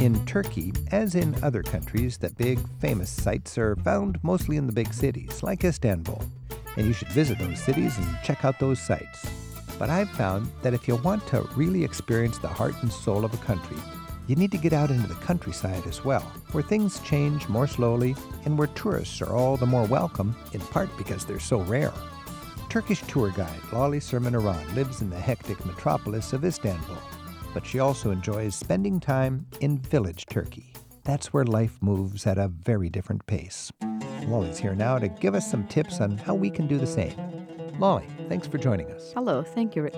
In Turkey, as in other countries, the big, famous sites are found mostly in the big cities, like Istanbul. And you should visit those cities and check out those sites. But I've found that if you want to really experience the heart and soul of a country, you need to get out into the countryside as well, where things change more slowly and where tourists are all the more welcome, in part because they're so rare. Turkish tour guide Lale Serman Aran lives in the hectic metropolis of Istanbul, but she also enjoys spending time in village Turkey. That's where life moves at a very different pace. Lale's here now to give us some tips on how we can do the same. Lale, thanks for joining us. Hello, thank you, Rick.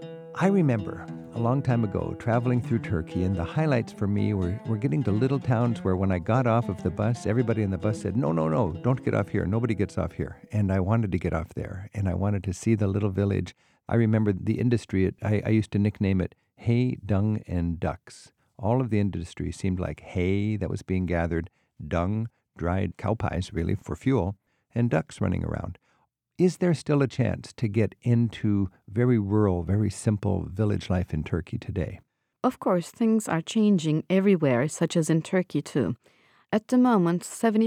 I remember a long time ago traveling through Turkey, and the highlights for me were getting to little towns where when I got off of the bus, everybody in the bus said, no, don't get off here. Nobody gets off here. And I wanted to get off there, and I wanted to see the little village. I remember the industry, I used to nickname it hay, dung, and ducks. All of the industry seemed like hay that was being gathered, dung, dried cow pies, really, for fuel, and ducks running around. Is there still a chance to get into very rural, very simple village life in Turkey today? Of course, things are changing everywhere, such as in Turkey too. At the moment,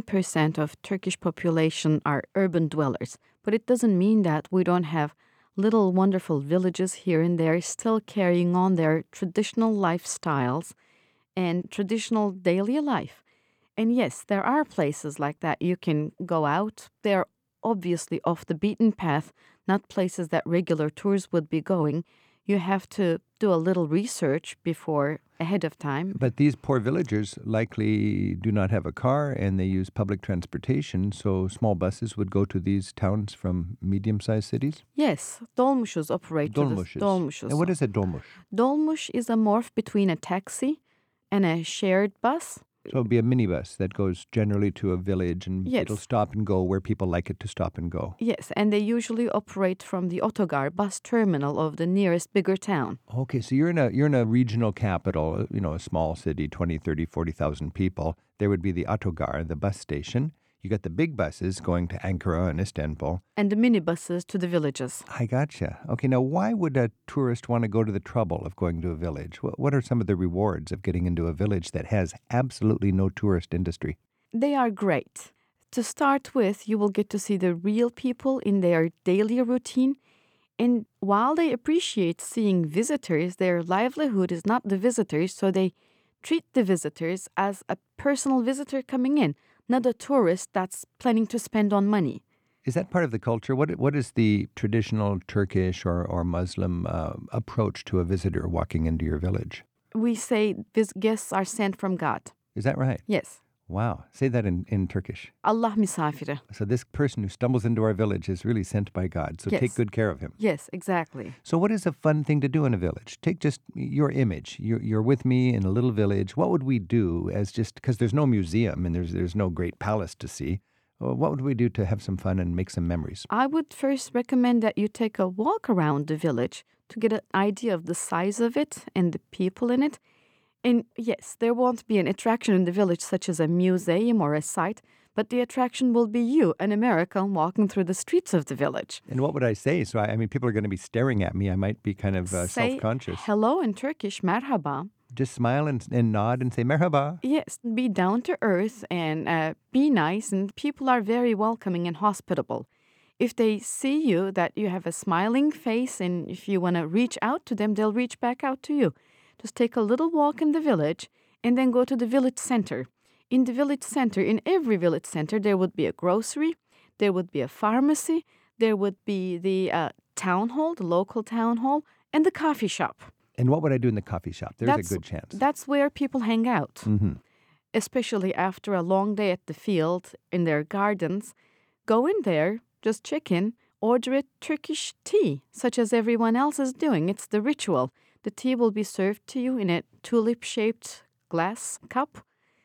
70% of Turkish population are urban dwellers, but it doesn't mean that we don't have little wonderful villages here and there still carrying on their traditional lifestyles and traditional daily life. And yes, there are places like that you can go out. They're obviously off the beaten path, not places that regular tours would be going. You have to do a little research before ahead of time. But these poor villagers likely do not have a car and they use public transportation, so small buses would go to these towns from medium-sized cities? Yes, dolmuşuz operate. Dolmuşuz. And what is a dolmuş? Dolmuş is a morph between a taxi and a shared bus. So it'll be a minibus that goes generally to a village and Yes. It'll stop and go where people like it to stop and go. Yes, and they usually operate from the Otogar bus terminal of the nearest bigger town. Okay, so you're in a regional capital, a small city, 20, 30, 40,000 people. There would be the Otogar, the bus station. You got the big buses going to Ankara and Istanbul. And the minibuses to the villages. I gotcha. Okay, now why would a tourist want to go to the trouble of going to a village? What are some of the rewards of getting into a village that has absolutely no tourist industry? They are great. To start with, you will get to see the real people in their daily routine. And while they appreciate seeing visitors, their livelihood is not the visitors, so they treat the visitors as a personal visitor coming in, not a tourist that's planning to spend on money. Is that part of the culture? What is the traditional Turkish or Muslim approach to a visitor walking into your village? We say these guests are sent from God. Is that right? Yes. Wow. Say that in Turkish. Allah misafiri. So this person who stumbles into our village is really sent by God. So Yes. Take good care of him. Yes, exactly. So what is a fun thing to do in a village? Take just your image. You're with me in a little village. What would we do because there's no museum and there's no great palace to see. What would we do to have some fun and make some memories? I would first recommend that you take a walk around the village to get an idea of the size of it and the people in it. And yes, there won't be an attraction in the village such as a museum or a site, but the attraction will be you, an American, walking through the streets of the village. And what would I say? So, people are going to be staring at me. I might be kind of Say self-conscious. hello in Turkish, merhaba. Just smile and nod and say merhaba. Yes, be down to earth and be nice, and people are very welcoming and hospitable. If they see you, that you have a smiling face, and if you want to reach out to them, they'll reach back out to you. Just take a little walk in the village and then go to the village center. In the village center, in every village center, there would be a grocery, there would be a pharmacy, there would be the town hall, the local town hall, and the coffee shop. And what would I do in the coffee shop? There's a good chance. That's where people hang out, Mm-hmm. especially after a long day at the field, in their gardens. Go in there, just check in, order a Turkish tea, such as everyone else is doing. It's the ritual. The tea will be served to you in a tulip-shaped glass cup.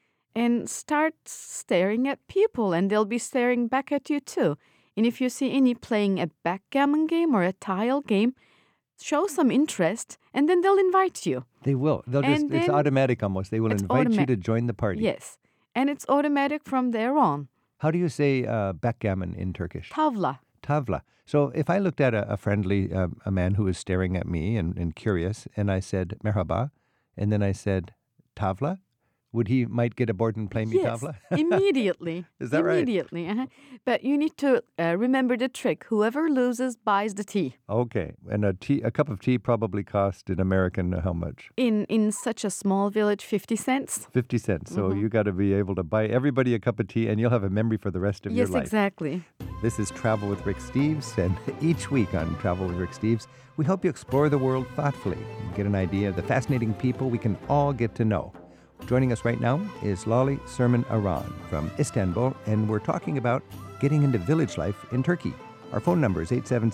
And start staring at people, and they'll be staring back at you too. And if you see any playing a backgammon game or a tile game, show some interest, and then they'll invite you. They will. It's automatic almost. They will invite you to join the party. Yes. And it's automatic from there on. How do you say backgammon in Turkish? Tavla. Tavla. So if I looked at a friendly, a man who was staring at me and curious, and I said merhaba, and then I said tavla, would he might get aboard and play me Yes, tabla? immediately. Is that right? Immediately. But you need to remember the trick. Whoever loses buys the tea. Okay. And a cup of tea probably cost in American how much? In such a small village, 50 cents. 50 cents. So you got to be able to buy everybody a cup of tea, and you'll have a memory for the rest of your life. Yes, exactly. This is Travel with Rick Steves, and each week on Travel with Rick Steves, we help you explore the world thoughtfully and get an idea of the fascinating people we can all get to know. Joining us right now is Lale Sermin Aran from Istanbul, and we're talking about getting into village life in Turkey. Our phone number is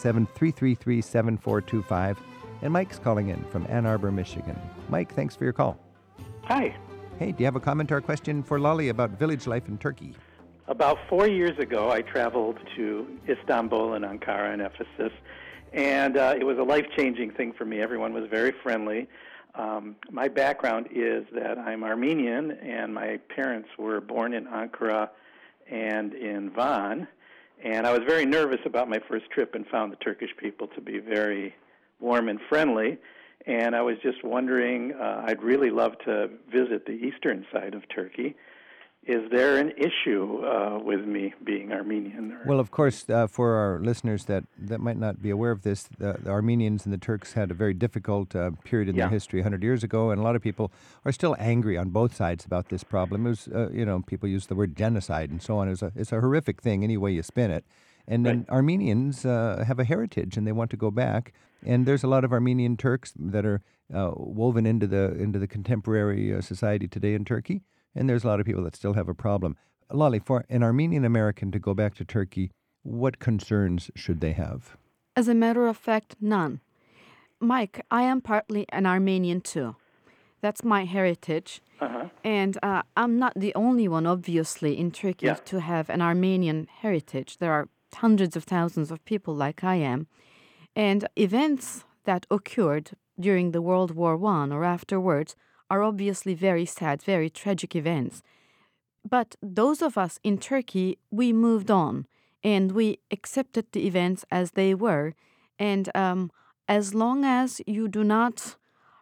877-333-7425, and Mike's calling in from Ann Arbor, Michigan. Mike, thanks for your call. Hi. Hey, do you have a comment or question for Lale about village life in Turkey? About 4 years ago, I traveled to Istanbul and Ankara and Ephesus, and it was a life-changing thing for me. Everyone was very friendly. My background is that I'm Armenian, and my parents were born in Ankara and in Van, and I was very nervous about my first trip and found the Turkish people to be very warm and friendly, and I was just wondering, I'd really love to visit the eastern side of Turkey. Is there an issue with me being Armenian? Well, of course, for our listeners that might not be aware of this, the Armenians and the Turks had a very difficult period in their history 100 years ago, and a lot of people are still angry on both sides about this problem. It was, people use the word genocide and so on. It's a horrific thing any way you spin it. And then Armenians have a heritage, and they want to go back. And there's a lot of Armenian Turks that are woven into the contemporary society today in Turkey. And there's a lot of people that still have a problem. Lale, for an Armenian American to go back to Turkey, what concerns should they have? As a matter of fact, none. Mike, I am partly an Armenian too. That's my heritage. And I'm not the only one, obviously, in Turkey to have an Armenian heritage. There are hundreds of thousands of people like I am. And events that occurred during the World War I or afterwards are obviously very sad, very tragic events. But those of us in Turkey, we moved on and we accepted the events as they were. And as long as you do not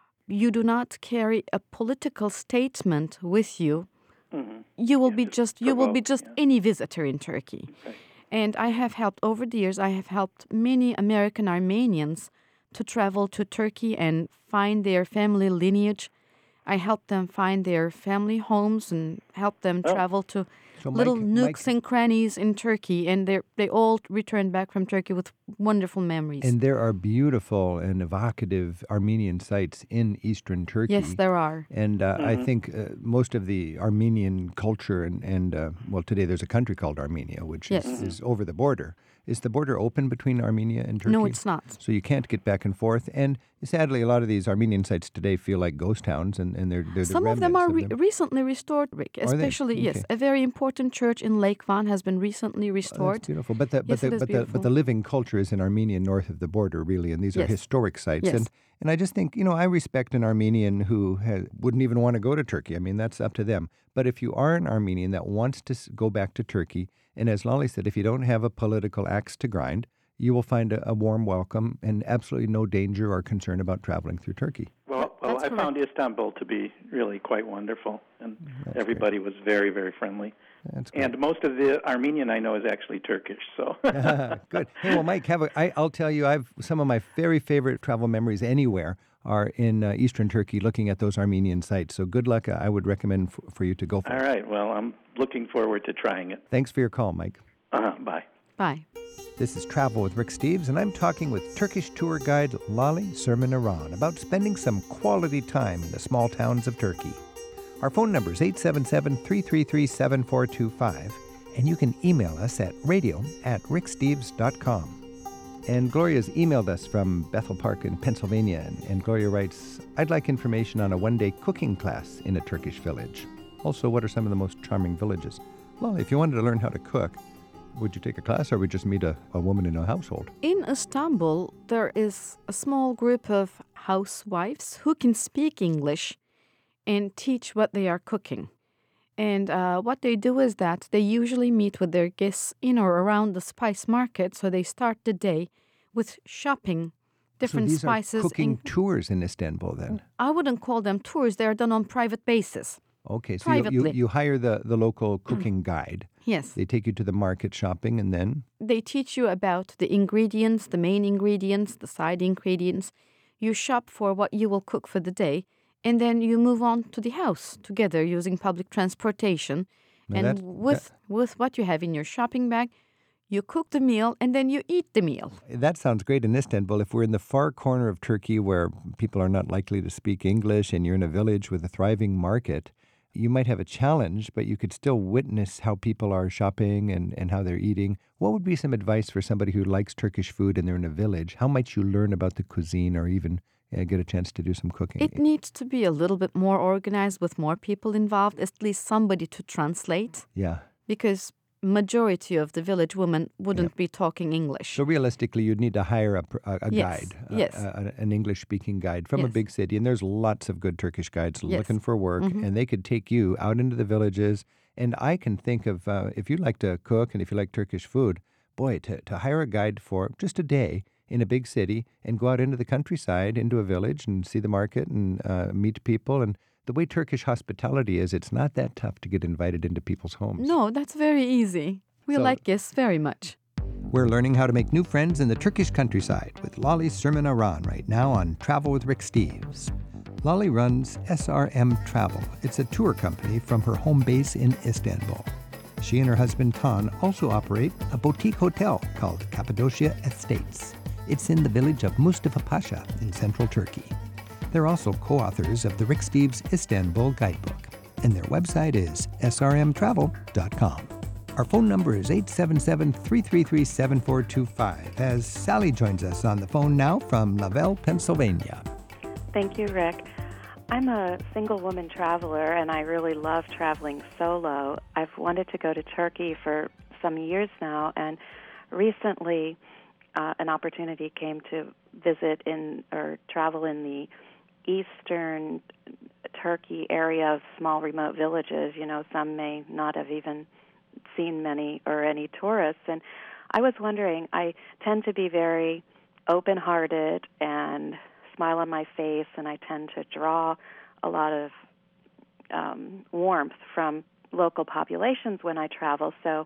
carry a political statement with you, you will be just any visitor in Turkey. Okay. And I have helped over the years. I have helped many American Armenians to travel to Turkey and find their family lineage. I helped them find their family homes and helped them travel to little nooks and crannies in Turkey, and they all returned back from Turkey with wonderful memories. And there are beautiful and evocative Armenian sites in eastern Turkey. Yes, there are. And I think most of the Armenian culture and today there's a country called Armenia, which is over the border. Is the border open between Armenia and Turkey? No, it's not. So you can't get back and forth. And sadly, a lot of these Armenian sites today feel like ghost towns, and they're Some the of them are remnants recently restored, Rick. Especially, yes, a very important church in Lake Van has been recently restored. That's beautiful. But the living culture is in Armenia north of the border, really, and these are historic sites. Yes. And I just think, I respect an Armenian who wouldn't even want to go to Turkey. I mean, that's up to them. But if you are an Armenian that wants to go back to Turkey, and as Lale said, if you don't have a political axe to grind, you will find a warm welcome and absolutely no danger or concern about traveling through Turkey. Well, I found Istanbul to be really quite wonderful, and everybody was very, very friendly. That's good. And most of the Armenian I know is actually Turkish, so. Good. Hey, well, Mike, I'll tell you, some of my very favorite travel memories anywhere are in eastern Turkey looking at those Armenian sites. So good luck. I would recommend for you to go for it. All right. Well, I'm looking forward to trying it. Thanks for your call, Mike. Bye. Bye. This is Travel with Rick Steves, and I'm talking with Turkish tour guide Lale Sermin Aran about spending some quality time in the small towns of Turkey. Our phone number is 877-333-7425, and you can email us at radio@ricksteves.com. And Gloria's emailed us from Bethel Park in Pennsylvania, and Gloria writes, I'd like information on a one-day cooking class in a Turkish village. Also, what are some of the most charming villages? Lale, if you wanted to learn how to cook, would you take a class or would you just meet a woman in a household? In Istanbul, there is a small group of housewives who can speak English and teach what they are cooking. And what they do is that they usually meet with their guests in or around the spice market, so they start the day with shopping different spices. So these are cooking tours in Istanbul then? I wouldn't call them tours. They are done on private basis. Okay, so privately. you hire the local cooking guide. Yes. They take you to the market shopping, and then They teach you about the ingredients, the main ingredients, the side ingredients. You shop for what you will cook for the day, and then you move on to the house together using public transportation. now And that with what you have in your shopping bag, you cook the meal and then you eat the meal. that sounds great in Istanbul. If we're in the far corner of Turkey where people are not likely to speak English, and you're in a village with a thriving market, you might have a challenge, but you could still witness how people are shopping and how they're eating. What would be some advice for somebody who likes Turkish food and they're in a village? How might you learn about the cuisine or even get a chance to do some cooking? It needs to be a little bit more organized with more people involved, at least somebody to translate, Yeah. because majority of the village women wouldn't be talking English. So realistically, you'd need to hire a Yes, guide, yes. an English-speaking guide from a Yes. big city. And there's lots of good Turkish guides Yes. looking for work, Mhm. and they could take you out into the villages. And I can think of, if you like to cook and if you like Turkish food, boy, to hire a guide for just a day in a big city and go out into the countryside, into a village and see the market and meet people. And the way Turkish hospitality is, it's not that tough to get invited into people's homes. No, that's very easy. We So- like guests very much. We're learning how to make new friends in the Turkish countryside with Lolly Sermon Aran right now on Travel with Rick Steves. Lolly runs SRM Travel. It's a tour company from her home base in Istanbul. She and her husband Kaan also operate a boutique hotel called Cappadocia Estates. It's in the village of Mustafa Pasha in central Turkey. They're also co-authors of the Rick Steves Istanbul Guidebook, and their website is srmtravel.com. Our phone number is 877-333-7425, as Sally joins us on the phone now from Lavelle, Pennsylvania. Thank you, Rick. I'm a single woman traveler, and I really love traveling solo. I've wanted to go to Turkey for some years now, and recently an opportunity came to visit or travel in the eastern Turkey area of small remote villages. You know, some may not have even seen many or any tourists. And I was wondering, I tend to be very open-hearted and smile on my face, and I tend to draw a lot of warmth from local populations when I travel. So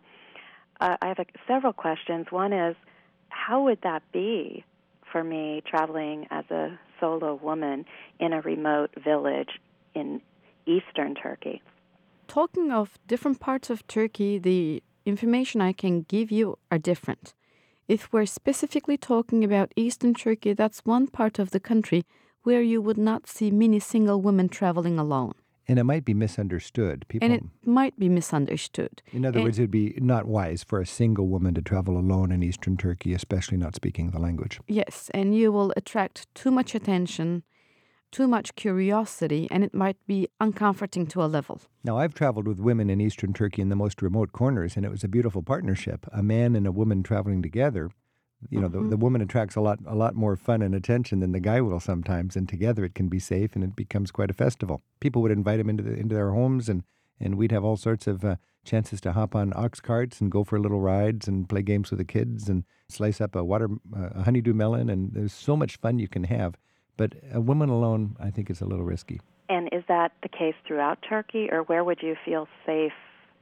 I have several questions. One is, how would that be for me traveling as a solo woman in a remote village in eastern Turkey? Talking of different parts of Turkey, the information I can give you are different. If we're specifically talking about Eastern Turkey, that's one part of the country where you would not see many single women traveling alone. And it might be misunderstood. People, And it might be misunderstood. in other words, it'd be not wise for a single woman to travel alone in eastern Turkey, especially not speaking the language. Yes, and you will attract too much attention, too much curiosity, and it might be uncomforting to a level. Now, I've traveled with women in eastern Turkey in the most remote corners, and it was a beautiful partnership. A man and a woman traveling together. You know, the woman attracts a lot more fun and attention than the guy will sometimes, and together it can be safe, and it becomes quite a festival. People would invite him into their homes, and we'd have all sorts of chances to hop on ox carts and go for little rides and play games with the kids and slice up a honeydew melon, and there's so much fun you can have. But a woman alone, I think, is a little risky. And is that the case throughout Turkey, or where would you feel safe,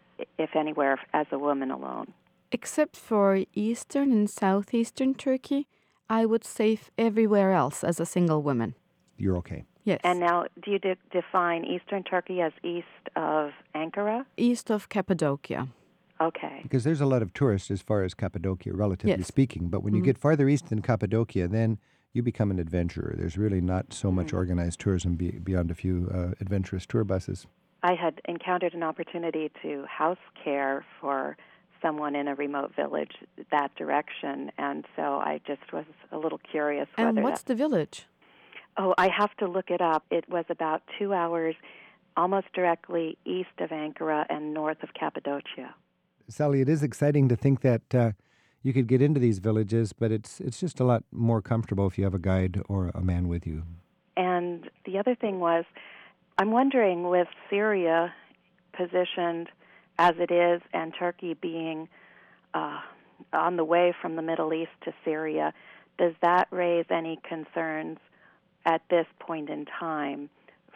if anywhere, as a woman alone? Except for eastern and southeastern Turkey, I would say everywhere else as a single woman. You're okay. Yes. And now, do you define eastern Turkey as east of Ankara? East of Cappadocia. Okay. Because there's a lot of tourists as far as Cappadocia, relatively Yes. speaking. But when you get farther east than Cappadocia, then you become an adventurer. There's really not so much organized tourism beyond a few adventurous tour buses. I had encountered an opportunity to house care for someone in a remote village that direction, and so I just was a little curious whether And what's the village? Oh, I have to look it up. It was about 2 hours almost directly east of Ankara and north of Cappadocia. Sally, it is exciting to think that you could get into these villages, but it's just a lot more comfortable if you have a guide or a man with you. And the other thing was, I'm wondering, with Syria positioned as it is and Turkey being on the way from the Middle East to Syria, does that raise any concerns at this point in time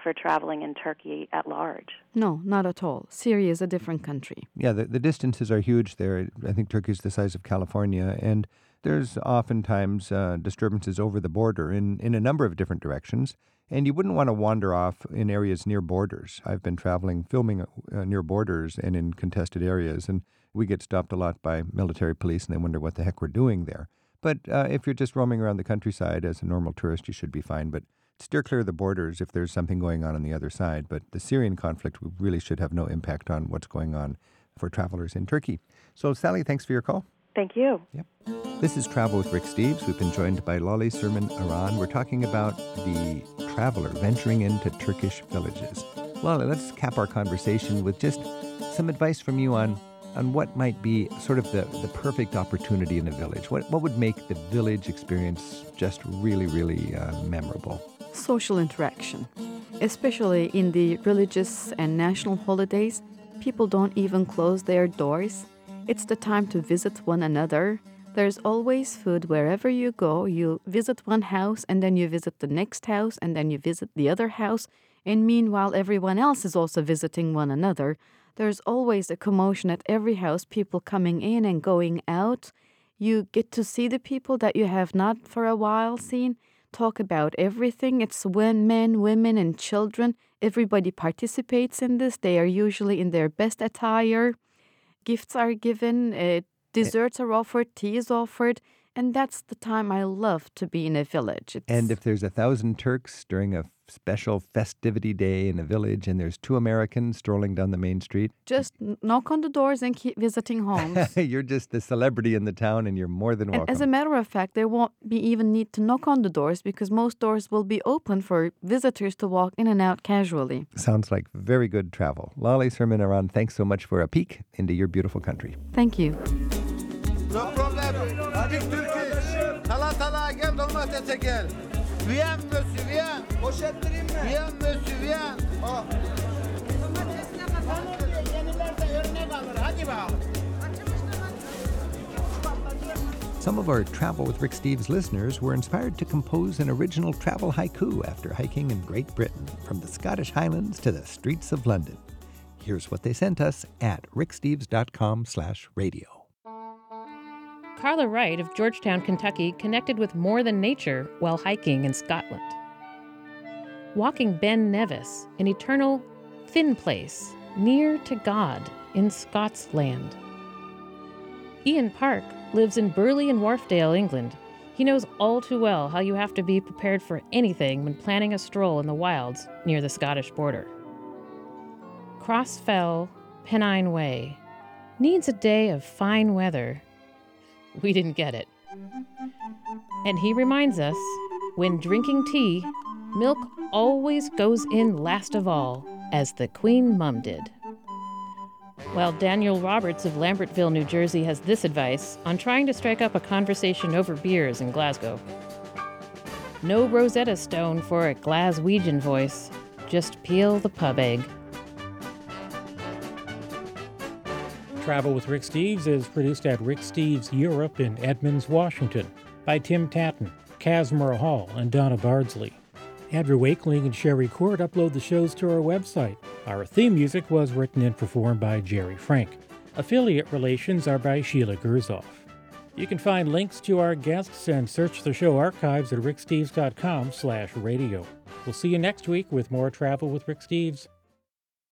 for traveling in Turkey at large. No, not at all. Syria is a different country. Yeah, the distances are huge there. I think Turkey's the size of California, and there's oftentimes disturbances over the border in a number of different directions, and you wouldn't want to wander off in areas near borders. I've been filming near borders and in contested areas, and we get stopped a lot by military police, and they wonder what the heck we're doing there. But if you're just roaming around the countryside as a normal tourist, you should be fine. But steer clear of the borders if there's something going on the other side. But the Syrian conflict really should have no impact on what's going on for travelers in Turkey. So, Sally, thanks for your call. Thank you. Yep. This is Travel with Rick Steves. We've been joined by Lale Sermin Aran. We're talking about the traveler venturing into Turkish villages. Lale, let's cap our conversation with just some advice from you on what might be sort of the perfect opportunity in a village. What would make the village experience just really, really memorable? Social interaction. Especially in the religious and national holidays, people don't even close their doors. It's the time to visit one another. There's always food wherever you go. You visit one house, and then you visit the next house, and then you visit the other house. And meanwhile, everyone else is also visiting one another. There's always a commotion at every house, people coming in and going out. You get to see the people that you have not for a while seen, talk about everything. It's when men, women, and children. Everybody participates in this. They are usually in their best attire. Gifts are given, desserts are offered, tea is offered, and that's the time I love to be in a village. And if there's 1,000 Turks during a special festivity day in a village and there's 2 Americans strolling down the main street, just knock on the doors and keep visiting homes. You're just the celebrity in the town and you're more than welcome. And as a matter of fact, there won't be even need to knock on the doors because most doors will be open for visitors to walk in and out casually. Sounds like very good travel. Lale Sermin Aran, thanks so much for a peek into your beautiful country. Thank you. No problem. Speak Turkish. Tala gel domatese gel. Viyen mösyö viyen. Poşettireyim mi? Viyen mösyö viyen. Domatesine kazanıyor. Yeniler de örnek alır. Hadi bakalım. Some of our Travel with Rick Steves listeners were inspired to compose an original travel haiku after hiking in Great Britain, from the Scottish Highlands to the streets of London. Here's what they sent us at ricksteves.com/radio. Carla Wright of Georgetown, Kentucky, connected with more than nature while hiking in Scotland. Walking Ben Nevis, an eternal, thin place, near to God in Scots land. Ian Park lives in Burley and Wharfdale, England. He knows all too well how you have to be prepared for anything when planning a stroll in the wilds near the Scottish border. Crossfell, Pennine Way, needs a day of fine weather. We didn't get it. And he reminds us, when drinking tea, milk always goes in last of all, as the Queen Mum did. While Daniel Roberts of Lambertville, New Jersey has this advice on trying to strike up a conversation over beers in Glasgow. No Rosetta Stone for a Glaswegian voice, just peel the pub egg. Travel with Rick Steves is produced at Rick Steves Europe in Edmonds, Washington, by Tim Tatton, Casimir Hall, and Donna Bardsley. Andrew Wakeling and Sherry Court upload the shows to our website. Our theme music was written and performed by Jerry Frank. Affiliate relations are by Sheila Gerzoff. You can find links to our guests and search the show archives at ricksteves.com/radio. We'll see you next week with more Travel with Rick Steves.